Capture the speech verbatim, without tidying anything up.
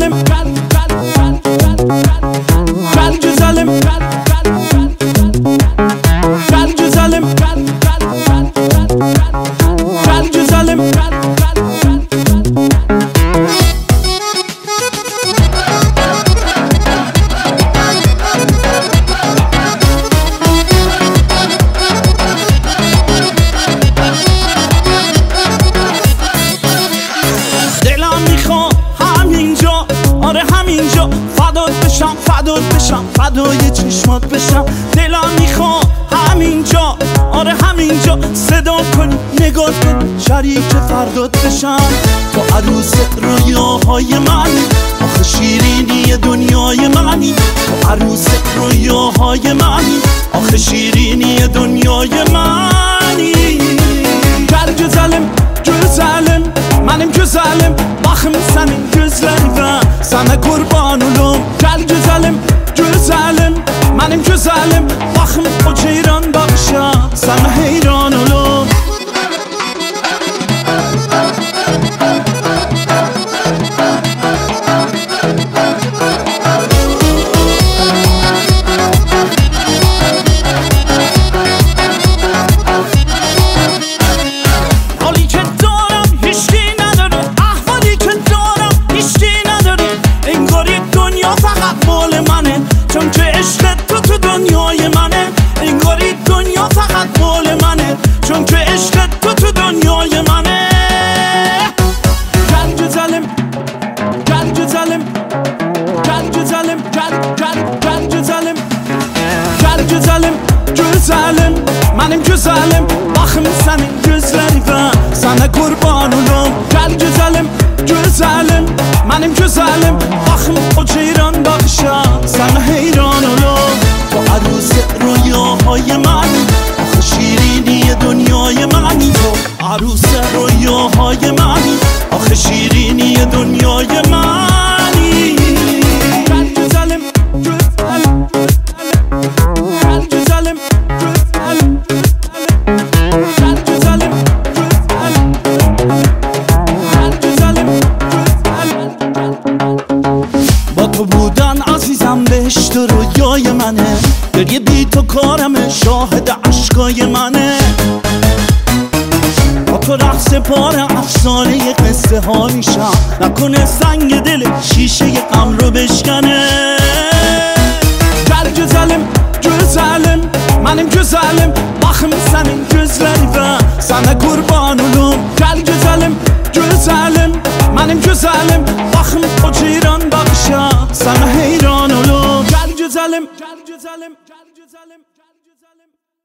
güzelim, gel gel gel gel gel güzelim, gel gel gel gel güzelim, gel gel gel gel güzelim, gel gel gel فدات بشم فدات بشم فدای چشمات بشم دلم میخواد همینجا آره همینجا صدا کن نگاه کن شریک فردات بشم تو عروس رویاهای منی آخه شیرینی دنیای منی تو عروس رویاهای منی آخه شیرینی دنیای منی gel güzelim güzelim benim güzelim bakım senin gözlerine sana kurban olum gel güzelim güzelim benim güzelim bakım o ceyran bakışa sana heyran olum چون که عشق تو تو دنیای منه انگاری دنیا فقط مال منه چون که عشق تو تو دنیای منه gel güzelim gel güzelim gel güzelim gel gel gel güzelim gel güzelim güzelim benim güzelim bakım senin gözlerine sana kurban olum gel güzelim güzelim benim güzelim bakım o ceyran bakışa sana heyran olum تو عروس رویاهای منی آخه شیرینی دنیای منی تو عروس رویاهای منی آخه شیرینی دنیای منی gel güzelim güzelim gel güzelim güzelim gel güzelim güzelim با تو بودن عزیزم بهشت رویای منه گریه بی تو کارمه شاهد عشقای منه با تو رقص پاره افسانه قصه ها میشم نکنه سنگ دل شیشه غم رو بشکنه gel güzelim güzelim benim güzelim bakım senin gözlerine sana kurban olum gel güzelim güzelim benim güzelim bakım o ceyran bakışa sana heyran olum gel güzelim gel güzelim gel güzelim